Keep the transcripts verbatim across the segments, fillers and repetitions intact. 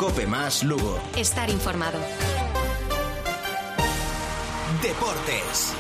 Cope Más Lugo. Estar informado. Deportes.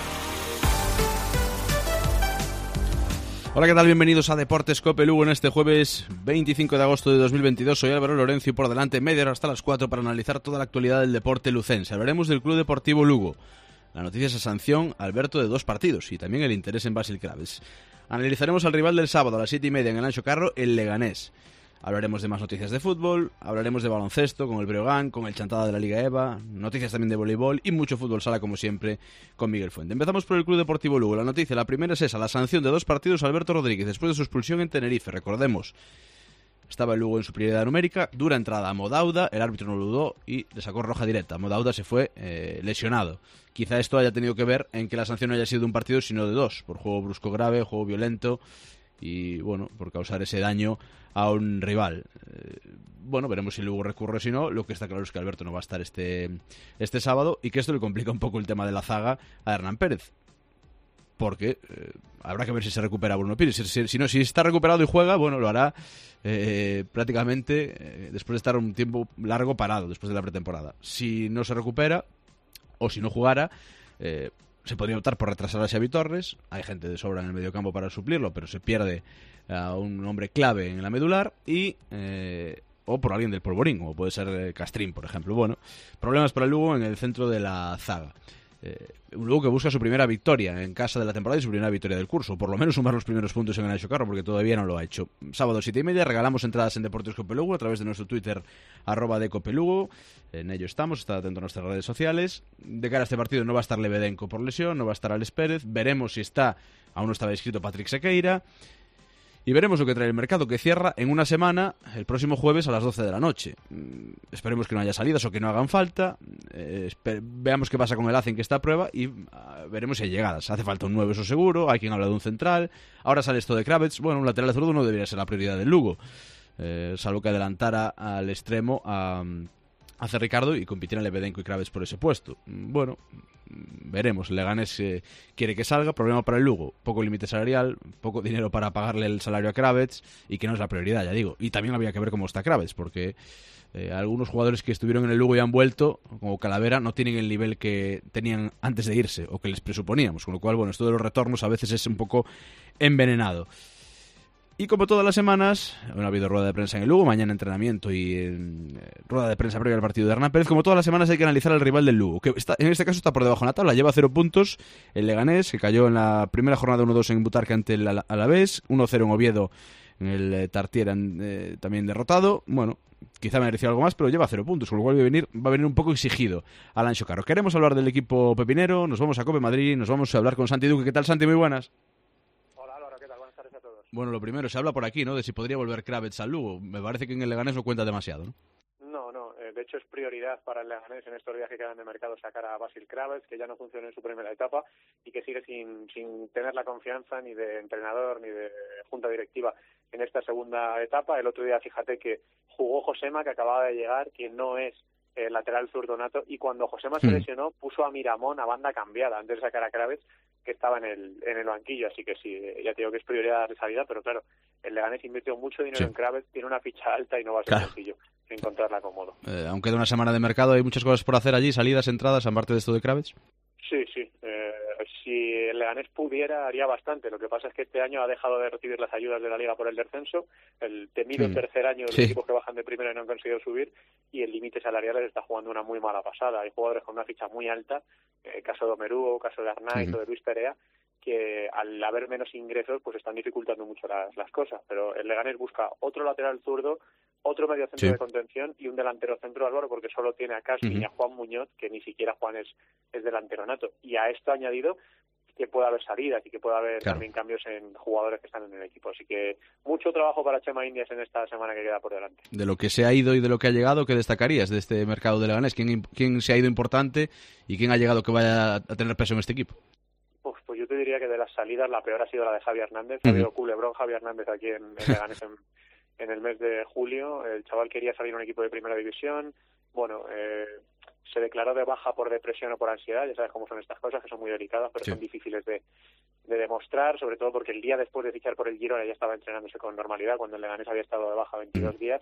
Hola, ¿qué tal? Bienvenidos a Deportes Cope Lugo en este jueves veinticinco de agosto de dos mil veintidós. Soy Álvaro Lorenzo y por delante media hora hasta las cuatro para analizar toda la actualidad del deporte lucense. Hablaremos del Club Deportivo Lugo. La noticia es la sanción a Alberto de dos partidos y también el interés en Basil Craves. Analizaremos al rival del sábado a las siete y media en el Ancho Carro, el Leganés. Hablaremos de más noticias de fútbol, hablaremos de baloncesto con el Breogán, con el Chantada de la Liga EVA, noticias también de voleibol y mucho fútbol sala como siempre con Miguel Fuente. Empezamos por el Club Deportivo Lugo. La noticia, la primera es esa, la sanción de dos partidos a Alberto Rodríguez después de su expulsión en Tenerife. Recordemos, estaba el Lugo en superioridad numérica, dura entrada a Modauda, el árbitro no lo dudó y le sacó roja directa. Modauda se fue eh, lesionado. Quizá esto haya tenido que ver en que la sanción no haya sido de un partido sino de dos, por juego brusco grave, juego violento y bueno, por causar ese daño a un rival. Eh, bueno, veremos si Lugo recurre o si no. Lo que está claro es que Alberto no va a estar este, este sábado y que esto le complica un poco el tema de la zaga a Hernán Pérez. Porque eh, habrá que ver si se recupera Bruno Pires. Si, si, si no, si está recuperado y juega, bueno, lo hará eh, prácticamente eh, después de estar un tiempo largo parado, después de la pretemporada. Si no se recupera, o si no jugara, eh, se podría optar por retrasar a Xavi Torres. Hay gente de sobra en el mediocampo para suplirlo, pero se pierde a un hombre clave en la medular y eh, o por alguien del polvorín, como puede ser eh, Castrín, por ejemplo. Bueno, problemas para el Lugo en el centro de la zaga. Eh, un Lugo que busca su primera victoria en casa de la temporada y su primera victoria del curso, por lo menos sumar los primeros puntos en el Ancho Carro, porque todavía no lo ha hecho. Sábado siete y media regalamos entradas en Deportes Cope Lugo a través de nuestro Twitter arroba de Cope Lugo. En ello estamos, está atento a nuestras redes sociales. De cara a este partido no va a estar Lebedenko por lesión, no va a estar Alex Pérez, veremos si está, aún no estaba inscrito Patrick Sequeira. Y veremos lo que trae el mercado, que cierra en una semana, el próximo jueves a las doce de la noche. Mm, esperemos que no haya salidas o que no hagan falta. Eh, esper- veamos qué pasa con el Azen, que está a prueba, y uh, veremos si hay llegadas. Hace falta un nueve, eso seguro. Hay quien habla de un central. Ahora sale esto de Kravets. Bueno, un lateral zurdo no debería ser la prioridad del Lugo. Eh, salvo que adelantara al extremo a... hace Ricardo y compitieran Lebedenko y Kravets por ese puesto. Bueno, veremos. Leganés eh, quiere que salga. Problema para el Lugo: poco límite salarial, poco dinero para pagarle el salario a Kravets, y que no es la prioridad, ya digo. Y también habría que ver cómo está Kravets, porque eh, algunos jugadores que estuvieron en el Lugo y han vuelto, como Calavera, no tienen el nivel que tenían antes de irse o que les presuponíamos, con lo cual, bueno, esto de los retornos a veces es un poco envenenado. Y como todas las semanas, bueno, ha habido rueda de prensa en el Lugo, mañana entrenamiento y eh, rueda de prensa previa al partido de Hernán Pérez. Como todas las semanas hay que analizar al rival del Lugo, que está, en este caso está por debajo en la tabla, lleva cero puntos. El Leganés, que cayó en la primera jornada uno dos en Butarque ante el Alavés, uno cero en Oviedo en el eh, Tartiere, eh, también derrotado. Bueno, quizá merecía algo más, pero lleva cero puntos, con lo cual va a venir, va a venir un poco exigido al Ancho Carro. Queremos hablar del equipo pepinero, nos vamos a Cope Madrid, nos vamos a hablar con Santi Duque. ¿Qué tal, Santi? Muy buenas. Bueno, lo primero, se habla por aquí, ¿no?, de si podría volver Kravets al Lugo. Me parece que en el Leganés no cuenta demasiado, ¿no? No, no. Eh, de hecho, es prioridad para el Leganés en estos días que quedan de mercado sacar a Basil Kravets, que ya no funcionó en su primera etapa y que sigue sin, sin tener la confianza ni de entrenador ni de junta directiva en esta segunda etapa. El otro día, fíjate que jugó Josema, que acababa de llegar, que no es el lateral zurdo nato, y cuando Josema se lesionó puso a Miramón a banda cambiada antes de sacar a Kravets, que estaba en el en el banquillo. Así que sí, ya te digo que es prioridad de salida, pero claro, el Leganés invirtió mucho dinero sí. en Kravets, tiene una ficha alta y no va a ser claro. sencillo encontrarla cómodo. Eh, aunque de una semana de mercado hay muchas cosas por hacer allí, salidas, entradas, aparte de esto de Kravets. Sí, sí. Eh, si el Leganés pudiera, haría bastante. Lo que pasa es que este año ha dejado de recibir las ayudas de la Liga por el descenso, el temido mm. tercer año de los sí. equipos que bajan de primera y no han conseguido subir, y el límite salarial les está jugando una muy mala pasada. Hay jugadores con una ficha muy alta, eh, caso de Omeruo, caso de Arnaiz mm. o de Luis Perea, que al haber menos ingresos pues están dificultando mucho las, las cosas. Pero el Leganés busca otro lateral zurdo, otro medio centro sí. de contención y un delantero centro, Álvaro, porque solo tiene a Caspi uh-huh. y a Juan Muñoz, que ni siquiera Juan es, es delantero nato. Y a esto ha añadido que puede haber salidas y que puede haber claro. también cambios en jugadores que están en el equipo. Así que mucho trabajo para Chema Indias en esta semana que queda por delante. De lo que se ha ido y de lo que ha llegado, ¿qué destacarías de este mercado de Leganés? ¿Quién, quién se ha ido importante y quién ha llegado que vaya a tener peso en este equipo? Pues, pues yo te diría que de las salidas la peor ha sido la de Javi Hernández. Uh-huh. Ha habido culebrón Javi Hernández aquí en, en Leganés en, en el mes de julio. El chaval quería salir a un equipo de primera división. Bueno, eh, se declaró de baja por depresión o por ansiedad. Ya sabes cómo son estas cosas, que son muy delicadas, pero sí. son difíciles de, de demostrar, sobre todo porque el día después de fichar por el Girona ya estaba entrenándose con normalidad, cuando el Leganés había estado de baja veintidós días.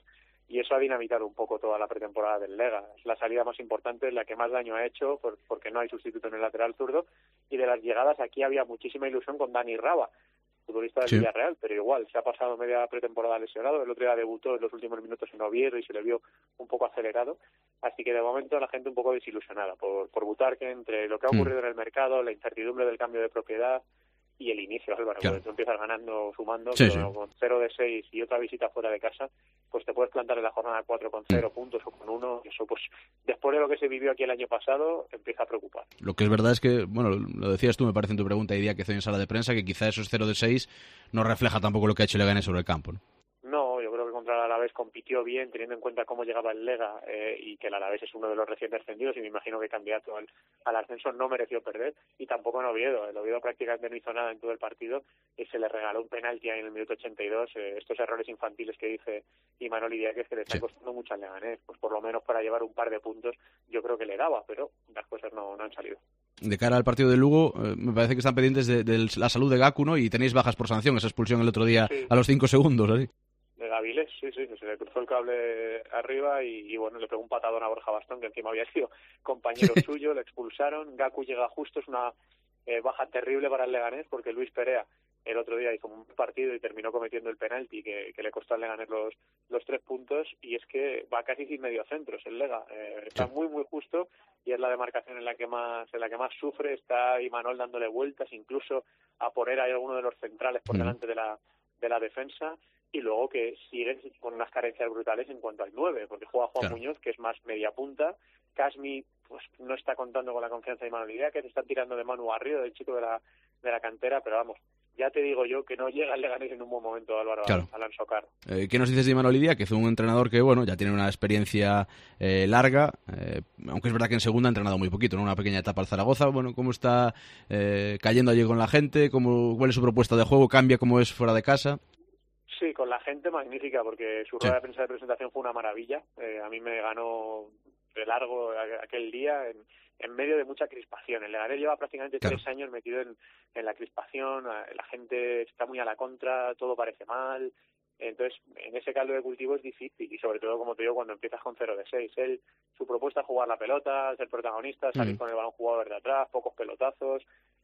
y eso ha dinamitado un poco toda la pretemporada del Lega. Es la salida más importante, la que más daño ha hecho, por, porque no hay sustituto en el lateral zurdo, y de las llegadas aquí había muchísima ilusión con Dani Raba, futbolista del sí. Villarreal, pero igual, se ha pasado media pretemporada lesionado, el otro día debutó en los últimos minutos en Oviedo y se le vio un poco acelerado, así que de momento la gente un poco desilusionada por, por Butarque, entre lo que ha ocurrido mm. en el mercado, la incertidumbre del cambio de propiedad, y el inicio, Álvaro, claro. Porque tú empiezas ganando, sumando, sí, pero sí. con cero de seis y otra visita fuera de casa, pues te puedes plantar en la jornada cuatro con cero mm. puntos o con uno, y eso pues después de lo que se vivió aquí el año pasado, empieza a preocupar. Lo que es verdad es que, bueno, lo decías tú, me parece en tu pregunta y día que hizo en sala de prensa, que quizá esos cero de seis no refleja tampoco lo que ha hecho Leganés sobre el campo, ¿no? No, yo creo que contra el Alavés compitió bien, teniendo en cuenta cómo llegaba el Lega eh, y que el Alavés es uno de los recién descendidos y me imagino que candidato al, al ascenso no mereció perder, y tampoco en Oviedo. El Oviedo prácticamente no hizo nada en todo el partido y se le regaló un penalti ahí en el minuto ochenta y dos. Eh, estos errores infantiles que dice Imanol Idiáquez que le están sí. costando mucho al Leganés, pues por lo menos para llevar un par de puntos yo creo que le daba, pero las cosas no, no han salido. De cara al partido de Lugo, eh, me parece que están pendientes de, de la salud de Gaku, ¿no? Y tenéis bajas por sanción, esa expulsión el otro día sí. a los cinco segundos, así. De Gaviles, sí, sí, se le cruzó el cable arriba y, y bueno, le pegó un patadón a Borja Bastón, que encima había sido compañero suyo, le expulsaron. Gaku llega justo, es una eh, baja terrible para el Leganés, porque Luis Perea el otro día hizo un partido y terminó cometiendo el penalti que, que le costó al Leganés los, los tres puntos, y es que va casi sin mediocentros el Lega, eh, está muy muy justo, y es la demarcación en la que más en la que más sufre. Está Imanol dándole vueltas, incluso a poner ahí alguno de los centrales por delante de la de la defensa, y luego que siguen con unas carencias brutales en cuanto al nueve, porque juega Juan claro. Muñoz, que es más media punta. Casmi pues no está contando con la confianza de Imanol Idiáquez, que te está tirando de Manu Garrido, del chico de la de la cantera, pero vamos, ya te digo yo que no llega el Leganés en un buen momento, Álvaro, claro. Alonso Carro. Eh, ¿Qué nos dices de Imanol Idiáquez, que es un entrenador que, bueno, ya tiene una experiencia eh, larga, eh, aunque es verdad que en segunda ha entrenado muy poquito, ¿no? Una pequeña etapa al Zaragoza? Bueno, ¿cómo está eh, cayendo allí con la gente? ¿Cómo, ¿Cuál es su propuesta de juego? ¿Cambia cómo es fuera de casa? Sí, con la gente magnífica, porque su rueda sí. de prensa de presentación fue una maravilla. Eh, a mí me ganó de largo aquel día en, en medio de mucha crispación. El Leganés lleva prácticamente claro. tres años metido en, en la crispación, la gente está muy a la contra, todo parece mal. Entonces, en ese caldo de cultivo es difícil, y sobre todo, como te digo, cuando empiezas con cero de seis. Él, su propuesta es jugar la pelota, ser protagonista, salir mm. con el balón jugador de atrás, pocos pelotazos,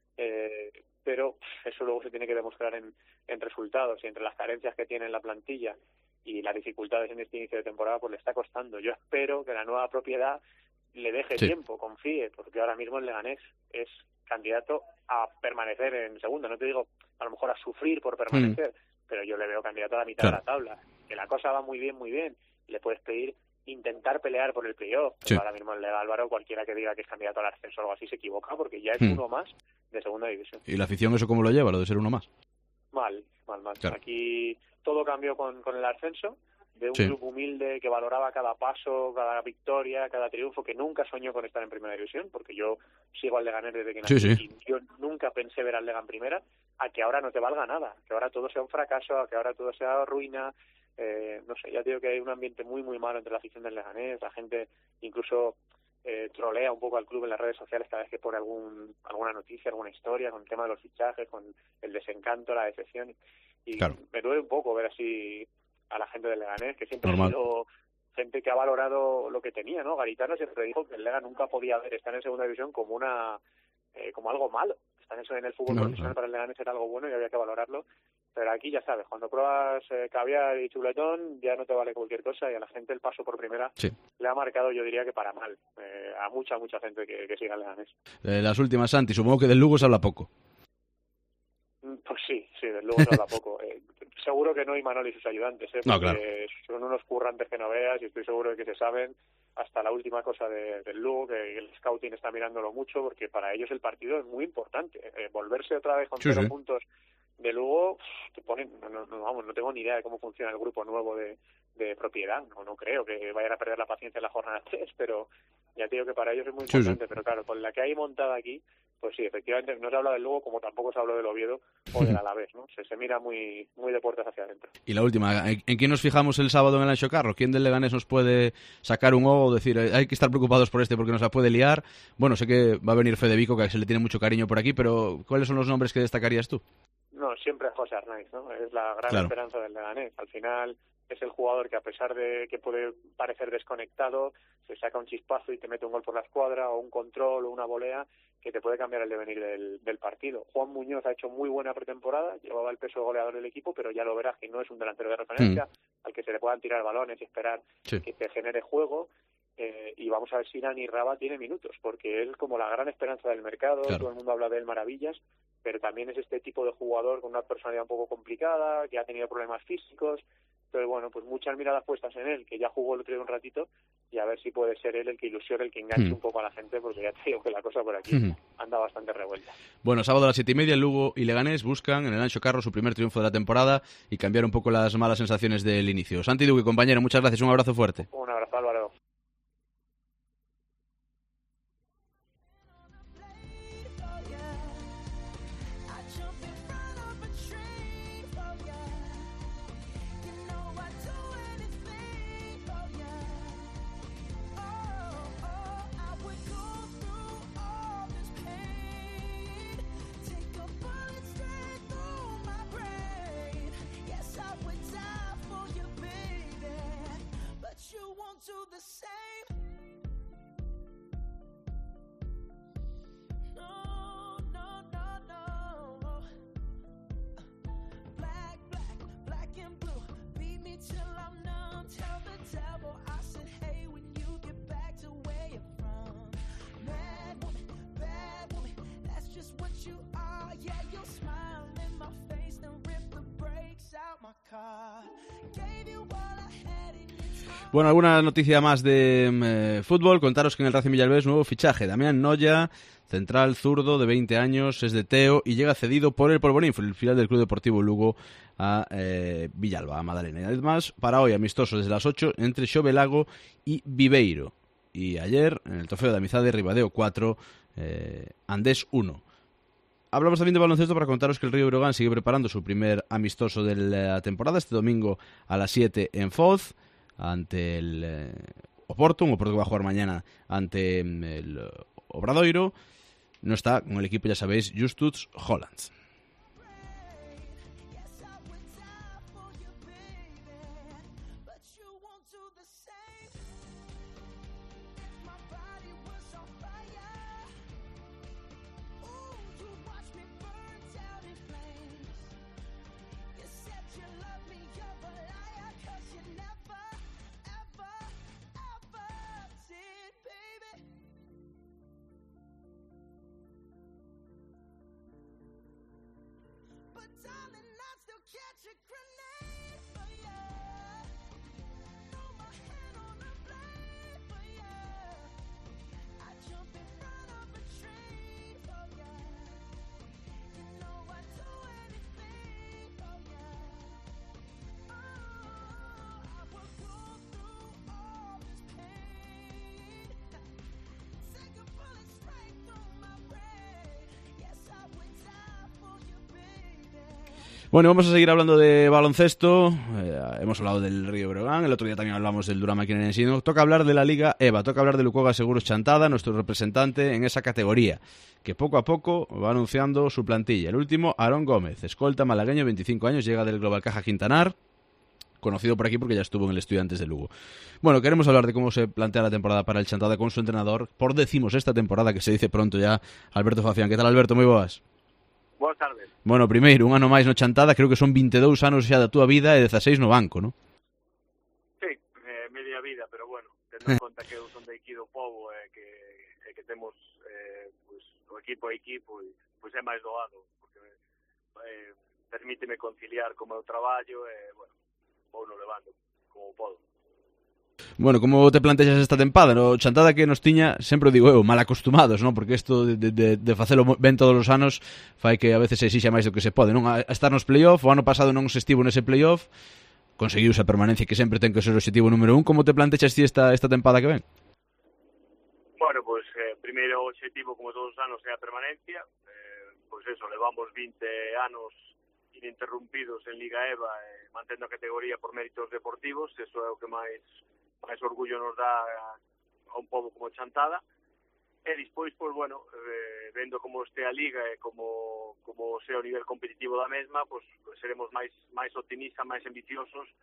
eh, pero eso luego se tiene que demostrar en, en resultados, y entre las carencias que tiene en la plantilla y las dificultades en este inicio de temporada, pues le está costando. Yo espero que la nueva propiedad le deje sí. tiempo, confíe, porque ahora mismo el Leganés es candidato a permanecer en segunda. No te digo a lo mejor a sufrir por permanecer, mm. pero yo le veo candidato a la mitad claro. de la tabla. Que la cosa va muy bien, muy bien. Le puedes pedir intentar pelear por el playoff. Sí. Ahora mismo el Lega, Álvaro, cualquiera que diga que es candidato al ascenso o algo así se equivoca, porque ya es mm. uno más de segunda división. ¿Y la afición eso cómo lo lleva, lo de ser uno más? Mal, mal, mal. Claro. Aquí todo cambió con, con el ascenso, de un sí. club humilde que valoraba cada paso, cada victoria, cada triunfo, que nunca soñó con estar en primera división, porque yo sigo al Leganés desde que nací, sí, sí. y yo nunca pensé ver al Lega en primera, a que ahora no te valga nada, que ahora todo sea un fracaso, a que ahora todo sea ruina. Eh, no sé, ya te digo que hay un ambiente muy muy malo entre la afición del Leganés. La gente incluso eh, trolea un poco al club en las redes sociales cada vez que pone algún alguna noticia, alguna historia con el tema de los fichajes, con el desencanto, la decepción, y claro. me duele un poco ver así a la gente del Leganés, que siempre Normal. ha sido gente que ha valorado lo que tenía, ¿no? Garitano siempre dijo que el Lega nunca podía ver estar en segunda división como una eh, como algo malo. Estar en el fútbol no, profesional no. para el Leganés era algo bueno y había que valorarlo. Pero aquí ya sabes, cuando pruebas eh, caviar y chuletón, ya no te vale cualquier cosa, y a la gente el paso por primera sí. le ha marcado, yo diría que para mal, eh, a mucha, mucha gente que, que siga el Leganés. Eh, las últimas, Santi, supongo que del Lugo se habla poco. Pues sí, sí, del Lugo se habla poco. Eh, seguro que no Imanol y sus ayudantes, ¿eh? Porque no, claro. son unos currantes que no veas, y estoy seguro de que se saben hasta la última cosa de, del Lugo, que el scouting está mirándolo mucho, porque para ellos el partido es muy importante. Eh, volverse otra vez con sí, cero sí. puntos de Lugo, te ponen, no, no, no, vamos, no tengo ni idea de cómo funciona el grupo nuevo de, de propiedad, no, no creo que vayan a perder la paciencia en la jornada tres, pero ya te digo que para ellos es muy importante, sí, sí. pero claro, con la que hay montada aquí, pues sí, efectivamente no se habla del Lugo como tampoco se habló del Oviedo o del Alavés, ¿no? Se, se mira muy muy de puertas hacia adentro. Y la última, ¿en quién nos fijamos el sábado en el Anxo Carro? ¿Quién del Leganés nos puede sacar un ojo, decir, hay que estar preocupados por este porque nos la puede liar? Bueno, sé que va a venir Fede Vico, que se le tiene mucho cariño por aquí, pero ¿cuáles son los nombres que destacarías tú? No, siempre José Arnaiz, ¿no? Es la gran claro. esperanza del Leganés. Al final, es el jugador que, a pesar de que puede parecer desconectado, se saca un chispazo y te mete un gol por la escuadra, o un control o una volea que te puede cambiar el devenir del, del partido. Juan Muñoz ha hecho muy buena pretemporada, llevaba el peso de goleador del equipo, pero ya lo verás que no es un delantero de referencia, mm. al que se le puedan tirar balones y esperar sí. que te genere juego. Eh, y vamos a ver si Nani Raba tiene minutos, porque él, como la gran esperanza del mercado, claro. todo el mundo habla de él maravillas, pero también es este tipo de jugador con una personalidad un poco complicada, que ha tenido problemas físicos. Pero bueno, pues muchas miradas puestas en él, que ya jugó el otro día un ratito, y a ver si puede ser él el que ilusione, el que enganche mm. un poco a la gente, porque ya te digo que la cosa por aquí mm. anda bastante revuelta. Bueno, sábado a las siete y media, Lugo y Leganés buscan en el Anxo Carro su primer triunfo de la temporada y cambiar un poco las malas sensaciones del inicio. Santi Duque, compañero, muchas gracias, un abrazo fuerte. Un abrazo, Álvaro. Bueno, alguna noticia más de eh, fútbol. Contaros que en el Racing Villalbés nuevo fichaje. Damián Noya, central zurdo de veinte años, es de Teo y llega cedido por el Polvorín, el filial del Club Deportivo Lugo, a eh, Villalba, a Madalena. Y además, para hoy, amistoso desde las ocho entre Xovelago y Viveiro. Y ayer, en el Trofeo de Amizade, Ribadeo cuatro, eh, Andés uno. Hablamos también de baloncesto para contaros que el Río Breogán sigue preparando su primer amistoso de la temporada, este domingo a las siete en Foz, ante el eh, Oporto, un Oporto que va a jugar mañana ante el Obradoiro. No está con el equipo, ya sabéis, Justus Hollands. Bueno, vamos a seguir hablando de baloncesto. Eh, hemos hablado del Río Breogán, el otro día también hablamos del Durán Maquinaria Ensino. Toca hablar de la Liga E V A, toca hablar de Lucoga Seguros Chantada, nuestro representante en esa categoría, que poco a poco va anunciando su plantilla. El último, Aarón Gómez, escolta malagueño, veinticinco años, llega del Global Caja Quintanar, conocido por aquí porque ya estuvo en el Estudiantes de Lugo. Bueno, queremos hablar de cómo se plantea la temporada para el Chantada con su entrenador, por decimos esta temporada, que se dice pronto ya, Alberto Facián. ¿Qué tal, Alberto? Moi boas. Boas tardes. Bueno, primeiro, un ano máis no Chantada, creo que son veintidós anos xa da túa vida e dezaseis no banco, non? Sí, eh, media vida, pero bueno, tendo en conta que eu son de aquí do povo e eh, que, eh, que temos eh, pues, o equipo a equipo, e pues é máis doado, porque eh, permíteme conciliar co meu traballo e, eh, bueno, vou no levando como podo. Bueno, como te plantexas esta tempada, no? Chantada que nos tiña, sempre digo eu, mal acostumados, non? Porque isto de, de, de facelo ben todos os anos fai que a veces se exixa máis do que se pode, non? A estar nos playoff, o ano pasado non se estivo nese playoff, conseguiuse a permanencia que sempre ten que ser o objetivo número un. Como te plantexas ti esta, esta tempada que ven? Bueno, pois, pues, eh, primeiro o objetivo, como todos os anos, é a permanencia. Eh, pois pues eso, levamos vinte anos ininterrumpidos en Liga E V A, eh, mantendo a categoría por méritos deportivos, eso é o que máis máis orgullo nos dá a un pobo como Chantada. E despois, pois, bueno, eh, vendo como este a Liga e como, como sea o nivel competitivo da mesma, pois seremos máis máis optimistas, máis ambiciosos,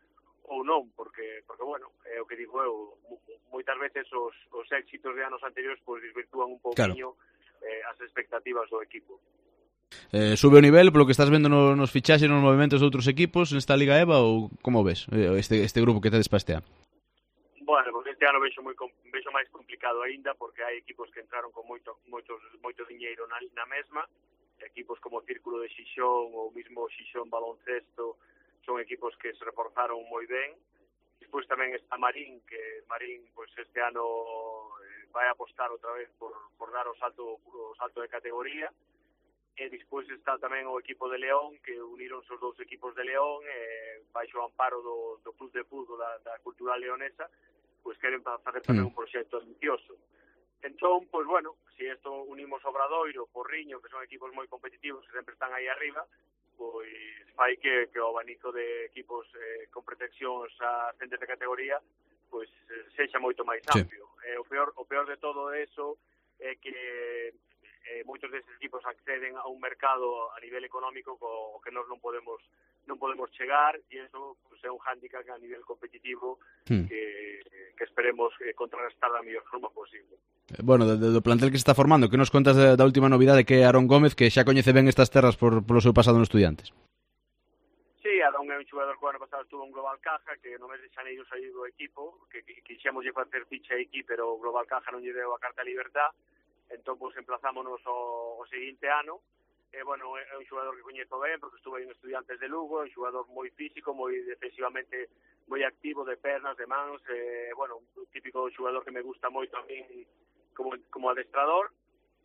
ou non, porque, porque bueno, é o que digo eu, moitas veces os, os éxitos de anos anteriores pois desvirtúan un pouquinho claro. eh, as expectativas do equipo. Eh, sube o nivel polo que estás vendo no, nos fichaxes, nos movimentos de outros equipos nesta Liga E V A ou como ves este, este grupo que tedes para este ano? Bueno, pues este ano vexo moi vexo máis complicado aínda porque hai equipos que entraron con moito moitos moito diñeiro na, na mesma, equipos como o Círculo de Xixón ou mismo Xixón Baloncesto son equipos que se reforzaron moi ben. Despois tamén está Marín, que Marín pues este ano eh, vai apostar outra vez por, por dar o salto o salto de categoría. E despois está tamén o equipo de León, que uniron os dous equipos de León, e baixo o amparo do, do Club de Fútbol da, da Cultural Leonesa, pois queren facer tamén un proxecto ambicioso. Entón, pois bueno, se si isto unimos Obradoiro, Porriño, que son equipos moi competitivos, que sempre están aí arriba, pois fai que, que o abanico de equipos eh, con proteccións a ascendentes de categoría pois eh, sexa moito máis amplio. Sí. Eh, o peor o peor de todo eso é que eh, moitos deses equipos acceden a un mercado a nivel económico co que nós non podemos non podemos chegar, e eso pues, é un hándicap a nivel competitivo hmm. que, que esperemos eh, contrarrestar da mellor forma posible. Bueno, do, do plantel que se está formando, que nos contas da, da última novidade, que é Aarón Gómez, que xa coñece ben estas terras por, polo seu pasado nos Estudiantes? Sí, Aarón é un xogador que o ano pasado estuvo en Global Caja, que no mes de xaneiro saiu do equipo, que, que quixemos lle facer ficha aquí, pero o Global Caja non lle deu a carta de libertad, entón pues, emplazámonos o, o seguinte ano. Eh, bueno, é un xogador que coñezo ben, porque estuve en Estudiantes de Lugo, é un xogador moi físico, moi defensivamente moi activo, de pernas, de mans, eh, bueno, un típico xogador que me gusta moito a min como, como adestrador.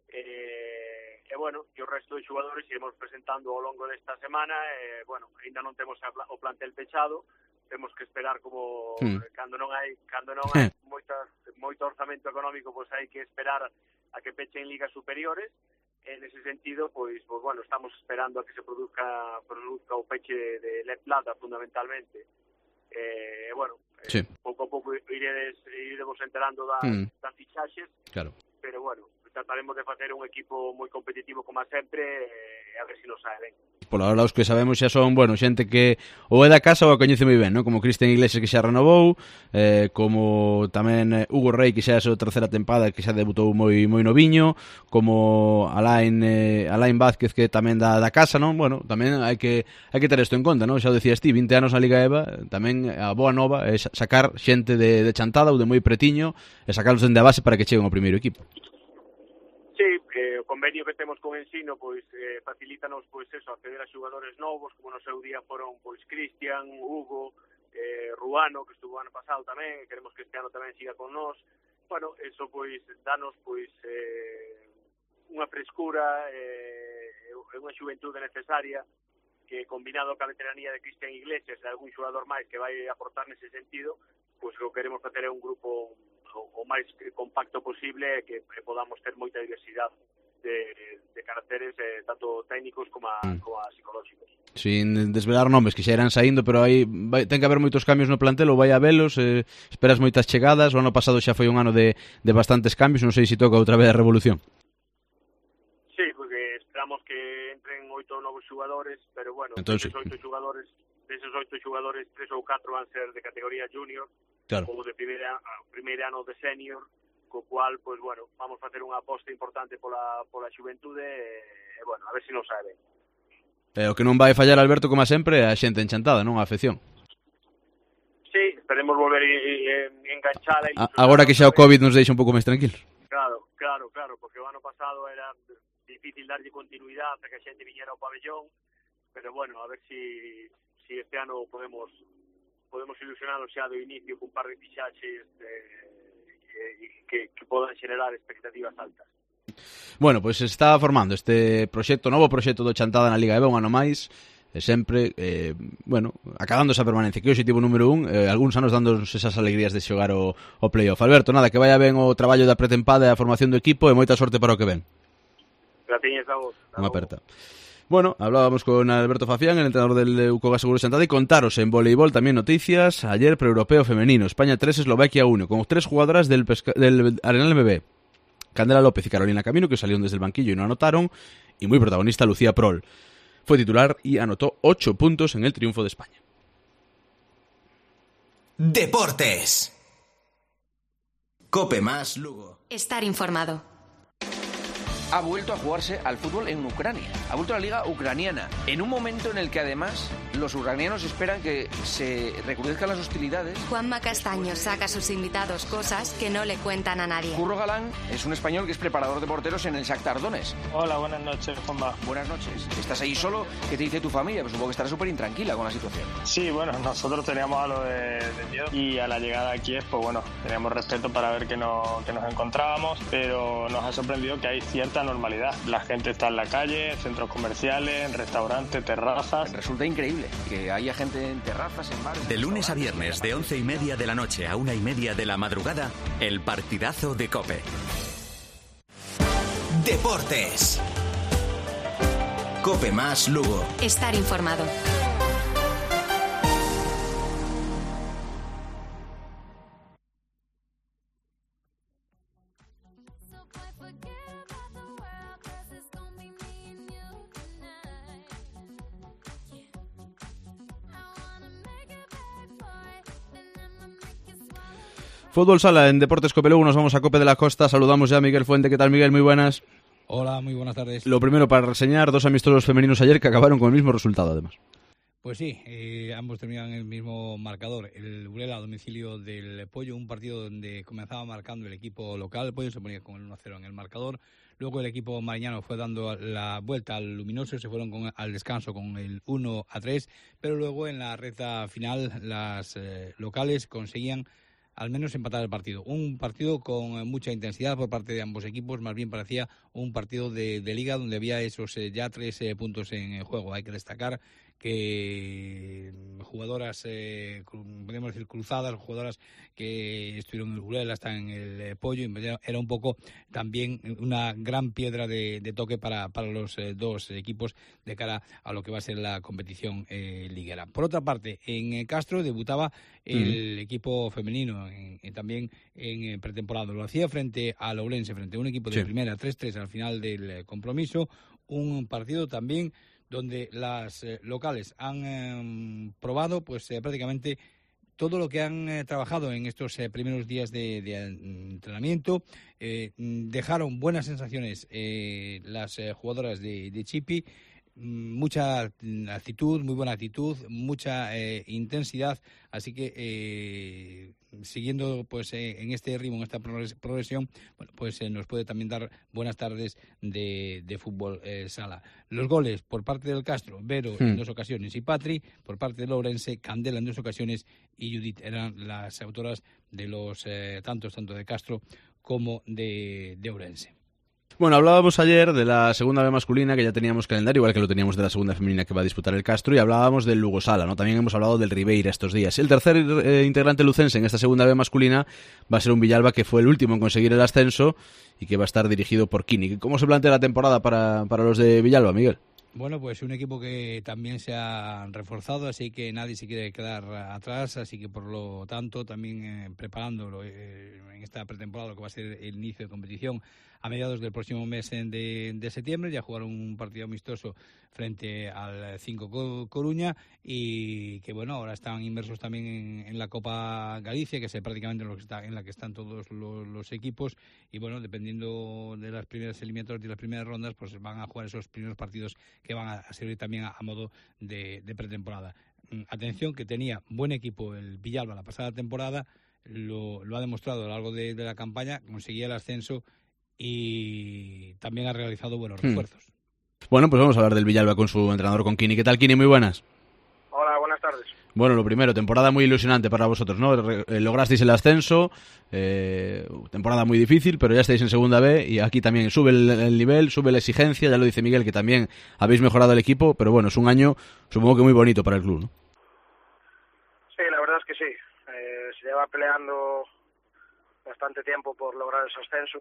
Eh, e, bueno, e o resto de xogadores iremos presentando ao longo desta semana, e, bueno, ainda non temos o plantel pechado, temos que esperar como, mm. cando non hai cando non hai moita, moito orzamento económico, pois hai que esperar a que pechen ligas superiores. En ese sentido, pois, pois bueno, estamos esperando a que se produzca produzca o peche de Let Plata, fundamentalmente. Eh, bueno, sí. eh, pouco a pouco iredes, iremos enterando da, mm. das fichaxes, claro. Pero bueno, trataremos de facer un equipo moi competitivo como sempre, e eh, a ver se si nos sae ben. Por ahora os que sabemos xa son, bueno, xente que ou é da casa ou a coñece moi ben, ¿no? Como Cristian Iglesias, que xa renovou, eh, como tamén Hugo Rey, que xa é a súa terceira tempada, que xa debutou moi moi noviño, como Alain eh, Alain Vázquez, que tamén da, da casa, non? Bueno, tamén hai que hai que ter isto en conta, non? Xa o decías ti, vinte anos na Liga E V A, tamén a boa nova é sacar xente de, de Chantada ou de moi pretiño e sacarlos dende a base para que cheguen ao primeiro equipo. Sí, eh, o convenio que temos con Ensino pois eh, facilítanos pois eso, acceder a xogadores novos, como no seu día foron pois Cristian, Hugo, eh, Ruano, que estuvo ano pasado tamén, queremos que este ano tamén siga con nós. Bueno, eso pois danos pois eh, unha frescura, eh, unha xuventude necesaria, que combinado ca veteranía de Cristian Iglesias e algún xogador máis que vai aportar nese sentido, pois o que queremos facer é un grupo o máis compacto posible, que podamos ter moita diversidade de, de caracteres eh, tanto técnicos como a, mm. como a psicolóxicos. Sin desvelar nomes que xa irán saindo, pero aí vai, ten que haber moitos cambios no plantel, ou vai a velos, eh, esperas moitas chegadas. O ano pasado xa foi un ano de, de bastantes cambios, non sei se toca outra vez a revolución. Sí, porque esperamos que entren oito novos xugadores, pero bueno, entonces, deses oito xugadores, deses oito xugadores, tres ou catro van ser de categoría junior, claro. Ou de primeira, primeiro ano de senior, co cual, pois, bueno, vamos facer unha aposta importante pola, pola xuventude, e, bueno, a ver se nos sabe. E o que non vai fallar, Alberto, como sempre, é a xente enchantada, non? A afección. Sí, esperemos volver a enganchar. A, agora que xa o COVID nos deixa un pouco máis tranquilos. Claro, claro, claro, porque o ano pasado era difícil darlle continuidade para que a xente viñera ao pabellón, pero, bueno, a ver si, si este ano podemos... podemos ilusionarnos xa do inicio con un par de fichaxes eh, que, que podan xenerar expectativas altas. Bueno, pois pues está formando este proxecto, novo proxecto do Chantada na Liga E V A, un ano máis, e sempre, eh, bueno, acabando esa permanencia, que é o objetivo número un, eh, algúns anos dando esas alegrías de xogar o, o playoff. Alberto, nada, que vaya ben o traballo da pretempada e a formación do equipo, e moita sorte para o que ven. Gratiñas a vos. Unha aperta. Bueno, hablábamos con Alberto Fafián, el entrenador del U C O G Seguros Chantada, y contaros en voleibol también noticias. Ayer pre-europeo femenino, España tres, Eslovaquia uno, con tres jugadoras del, pesca- del Arenal M B. Candela López y Carolina Camino, que salieron desde el banquillo y no anotaron, y muy protagonista Lucía Prol. Fue titular y anotó ocho puntos en el triunfo de España. Deportes. Cope más Lugo. Estar informado. Ha vuelto a jugarse al fútbol en Ucrania. Ha vuelto a la liga ucraniana. En un momento en el que además los ucranianos esperan que se recrudezcan las hostilidades. Juanma Castaño saca a sus invitados cosas que no le cuentan a nadie. Curro Galán es un español que es preparador de porteros en el Shakhtar Donetsk. Hola, buenas noches, Juanma. Buenas noches. ¿Estás ahí solo? ¿Qué te dice tu familia? Pues supongo que estarás súper intranquila con la situación. Sí, bueno, nosotros teníamos algo de, de miedo y a la llegada aquí es, pues bueno, teníamos respeto para ver que, no, que nos encontrábamos, pero nos ha sorprendido que hay cierta normalidad. La gente está en la calle, en centros comerciales, en restaurantes, terrazas. Resulta increíble que haya gente en terrazas, en bares. De lunes a viernes, de once y media de la noche a una y media de la madrugada, el partidazo de COPE. Deportes. Cope más Lugo. Estar informado. Fútbol sala en Deportes Cope Lugo, nos vamos a Cope de la Costa, saludamos ya a Miguel Fuente. ¿Qué tal, Miguel? Muy buenas. Hola, muy buenas tardes. Lo primero para reseñar, dos amistosos femeninos ayer que acabaron con el mismo resultado, además. Pues sí, eh, ambos terminaron en el mismo marcador. El Burela a domicilio del Pollo, un partido donde comenzaba marcando el equipo local. El Pollo se ponía con el uno a cero en el marcador. Luego el equipo mariñano fue dando la vuelta al Luminoso, se fueron con, al descanso con el uno a tres. Pero luego en la recta final las eh, locales conseguían al menos empatar el partido. Un partido con mucha intensidad por parte de ambos equipos, más bien parecía un partido de, de liga donde había esos eh, ya tres eh, puntos en juego. Hay que destacar que jugadoras, eh, podemos decir cruzadas, jugadoras que estuvieron en el Burela, están en el eh, Pollo, y era un poco también una gran piedra de, de toque para, para los eh, dos equipos de cara a lo que va a ser la competición eh, liguera. Por otra parte, en eh, Castro debutaba el mm. equipo femenino en, en, también en eh, pretemporada. Lo hacía frente al Ourense, frente a un equipo de sí. primera, tres tres al final del eh, compromiso. Un partido también donde las eh, locales han eh, probado pues eh, prácticamente todo lo que han eh, trabajado en estos eh, primeros días de, de entrenamiento. Eh, dejaron buenas sensaciones eh, las eh, jugadoras de, de Chipi, mucha actitud, muy buena actitud, mucha eh, intensidad, así que eh, siguiendo pues eh, en este ritmo, en esta progresión, bueno, pues eh, nos puede también dar buenas tardes de, de fútbol eh, sala. Los goles por parte del Castro, Vero hmm. en dos ocasiones y Patri, por parte del Ourense, Candela en dos ocasiones y Judith eran las autoras de los eh, tantos, tanto de Castro como de, de Ourense. Bueno, hablábamos ayer de la segunda B masculina, que ya teníamos calendario, igual que lo teníamos de la segunda femenina que va a disputar el Castro, y hablábamos del Lugo Sala, ¿no? También hemos hablado del Ribeira estos días. El tercer eh, integrante lucense en esta segunda B masculina va a ser un Villalba que fue el último en conseguir el ascenso y que va a estar dirigido por Kini. ¿Cómo se plantea la temporada para, para los de Villalba, Miguel? Bueno, pues un equipo que también se ha reforzado, así que nadie se quiere quedar atrás, así que por lo tanto también eh, preparándolo eh, en esta pretemporada, lo que va a ser el inicio de competición a mediados del próximo mes de, de septiembre. Ya jugaron un partido amistoso frente al cinco Coruña y que bueno, ahora están inmersos también en, en la Copa Galicia, que es prácticamente en, lo que está, en la que están todos los, los equipos, y bueno, dependiendo de las primeras eliminatorias y las primeras rondas, pues van a jugar esos primeros partidos que van a servir también a, a modo de, de pretemporada. Atención, que tenía buen equipo el Villalba la pasada temporada, lo, lo ha demostrado a lo largo de, de la campaña, conseguía el ascenso y también ha realizado buenos refuerzos. Hmm. Bueno, pues vamos a hablar del Villalba con su entrenador, con Kini. ¿Qué tal, Kini? Muy buenas. Hola, buenas tardes. Bueno, lo primero, temporada muy ilusionante para vosotros, ¿no? Lograsteis el ascenso, eh, temporada muy difícil, pero ya estáis en segunda B y aquí también sube el, el nivel, sube la exigencia, ya lo dice Miguel, que también habéis mejorado el equipo, pero bueno, es un año supongo que muy bonito para el club, ¿no? Sí, la verdad es que sí. Eh, se lleva peleando bastante tiempo por lograr ese ascenso.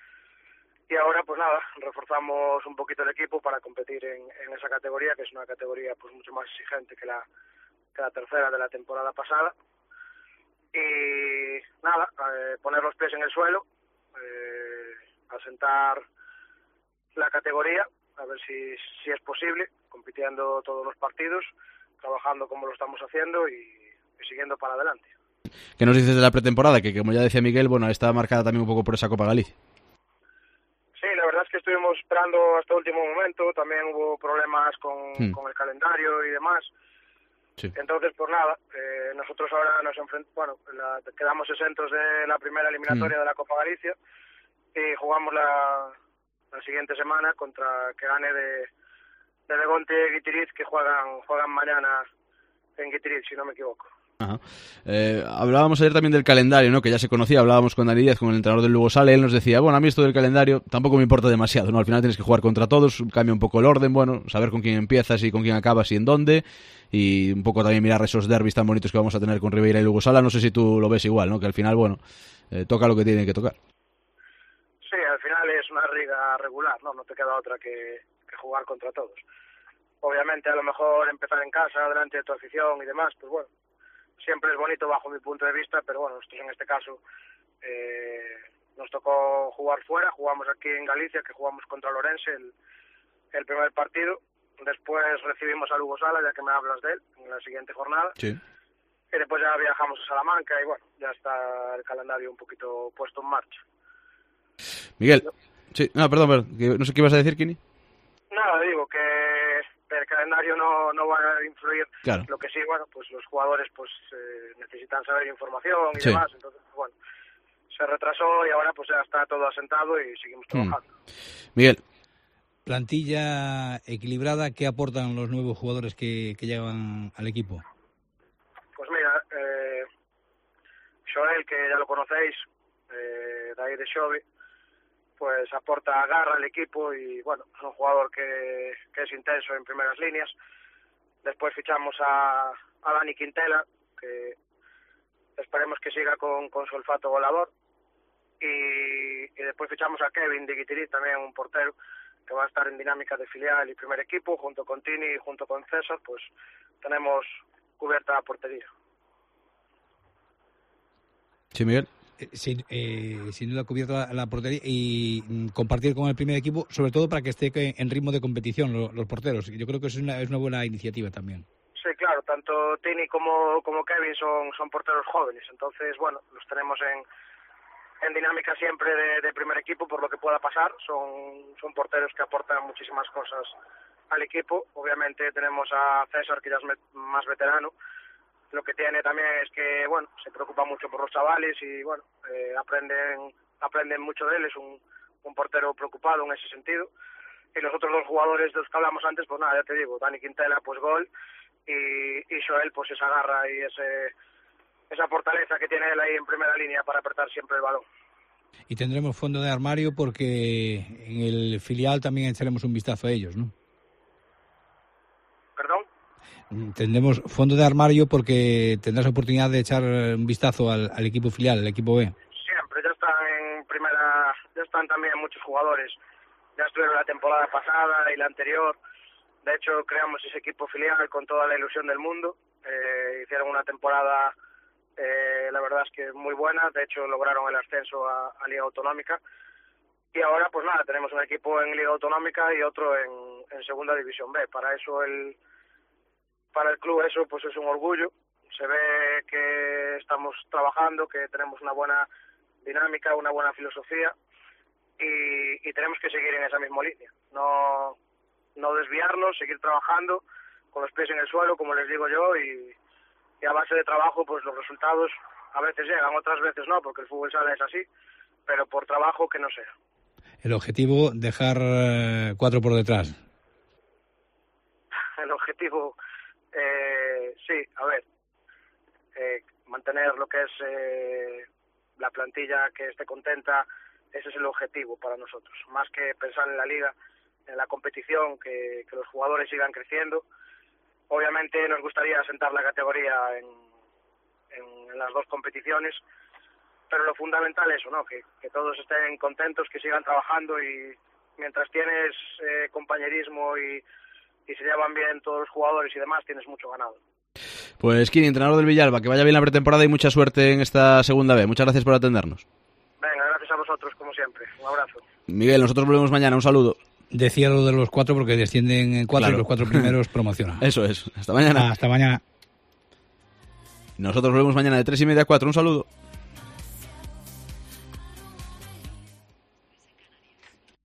Y ahora, pues nada, reforzamos un poquito el equipo para competir en, en esa categoría, que es una categoría pues mucho más exigente que la, que la tercera de la temporada pasada. Y nada, eh, poner los pies en el suelo, eh, asentar la categoría, a ver si, si es posible, compitiendo todos los partidos, trabajando como lo estamos haciendo y, y siguiendo para adelante. ¿Qué nos dices de la pretemporada? Que como ya decía Miguel, bueno, está marcada también un poco por esa Copa Galicia. Sí, la verdad es que estuvimos esperando hasta el último momento, también hubo problemas con, hmm. con el calendario y demás. Sí. Entonces, pues nada, eh, nosotros ahora nos enfrentamos, bueno, la, quedamos exentos de la primera eliminatoria hmm. de la Copa Galicia y jugamos la, la siguiente semana contra que gane de, de Begonte y Guitiriz, que juegan juegan mañana en Guitiriz, si no me equivoco. Ajá. Eh, hablábamos ayer también del calendario, ¿no? Que ya se conocía, hablábamos con Dani Díaz, con el entrenador del Lugo Sale, él nos decía, bueno, a mí esto del calendario tampoco me importa demasiado, ¿no? Al final tienes que jugar contra todos, cambia un poco el orden, bueno, saber con quién empiezas y con quién acabas y en dónde, y un poco también mirar esos derbis tan bonitos que vamos a tener con Ribeira y Lugo Sala. No sé si tú lo ves igual, ¿no? Que al final, bueno, eh, toca lo que tiene que tocar. Sí, al final es una liga regular, ¿no? No te queda otra que, que jugar contra todos. Obviamente, a lo mejor empezar en casa, delante de tu afición y demás, pues bueno, siempre es bonito bajo mi punto de vista, pero bueno, nosotros en este caso eh, nos tocó jugar fuera, jugamos aquí en Galicia, que jugamos contra Lorense el, el primer partido, después recibimos a Lugo Sala, ya que me hablas de él, en la siguiente jornada, sí. Y después ya viajamos a Salamanca y bueno, ya está el calendario un poquito puesto en marcha. Miguel, ¿no? Sí, no, perdón, perdón, no sé qué ibas a decir, Kini. Nada, digo que el calendario no, no va a influir, claro. Lo que sí, bueno, pues los jugadores pues eh, necesitan saber información y sí. demás, entonces, bueno, se retrasó y ahora pues ya está todo asentado y seguimos trabajando. Mm. Miguel. Plantilla equilibrada, ¿qué aportan los nuevos jugadores que, que llegan al equipo? Pues mira, eh, Joel, que ya lo conocéis, eh, de ahí de Xove, pues aporta garra al equipo y bueno, es un jugador que, que es intenso en primeras líneas. Después fichamos a, a Dani Quintela, que esperemos que siga con, con su olfato volador, y, y después fichamos a Kevin de Guitiriz, también un portero que va a estar en dinámica de filial y primer equipo, junto con Tini y junto con César, pues tenemos cubierta la portería. Sí, Miguel. Sin, eh, sin duda cubierta la, la portería y mm, compartir con el primer equipo, sobre todo para que esté en ritmo de competición los, los porteros. Yo creo que es una, es una buena iniciativa también. Sí, claro, tanto Tini como, como Kevin son, son porteros jóvenes, entonces, bueno, los tenemos en, en dinámica siempre de, de primer equipo por lo que pueda pasar. Son, son porteros que aportan muchísimas cosas al equipo. Obviamente tenemos a César, que ya es más veterano. Lo que tiene también es que, bueno, se preocupa mucho por los chavales y, bueno, eh, aprenden aprenden mucho de él. Es un, un portero preocupado en ese sentido. Y los otros dos jugadores de los que hablamos antes, pues nada, ya te digo, Dani Quintela, pues gol, y, y Joel, pues esa garra y ese esa fortaleza que tiene él ahí en primera línea para apretar siempre el balón. Y tendremos fondo de armario porque en el filial también echaremos un vistazo a ellos, ¿no? ¿Perdón? Tendremos fondo de armario porque tendrás oportunidad de echar un vistazo al, al equipo filial, al equipo B. Siempre, ya están en primera, ya están también muchos jugadores, ya estuvieron la temporada pasada y la anterior. De hecho, creamos ese equipo filial con toda la ilusión del mundo. Eh, hicieron una temporada, eh, la verdad es que muy buena. De hecho, lograron el ascenso a, a Liga Autonómica. Y ahora, pues nada, tenemos un equipo en Liga Autonómica y otro en, en Segunda División B. Para eso el para el club eso pues es un orgullo. Se ve que estamos trabajando, que tenemos una buena dinámica, una buena filosofía y, y tenemos que seguir en esa misma línea. No no desviarnos, seguir trabajando con los pies en el suelo, como les digo yo, y, y a base de trabajo pues los resultados a veces llegan, otras veces no, porque el fútbol sala es así, pero por trabajo que no sea. El objetivo, dejar eh, cuatro por detrás. El objetivo, eh, sí, a ver, eh, mantener lo que es eh, la plantilla que esté contenta, ese es el objetivo para nosotros, más que pensar en la liga, en la competición, que, que los jugadores sigan creciendo. Obviamente nos gustaría asentar la categoría en, en, en las dos competiciones, pero lo fundamental es eso, ¿no? Que, que todos estén contentos, que sigan trabajando y mientras tienes eh, compañerismo y, y se llevan bien todos los jugadores y demás, tienes mucho ganado. Pues Kini, entrenador del Villalba, que vaya bien la pretemporada y mucha suerte en esta segunda B. Muchas gracias por atendernos. Venga, gracias a vosotros, como siempre. Un abrazo. Miguel, nosotros volvemos mañana. Un saludo. Decía lo de los cuatro porque descienden en cuatro, claro. Y los cuatro primeros promocionan. Eso es. Hasta mañana. Hasta mañana. Nosotros volvemos mañana de tres y media a cuatro. Un saludo.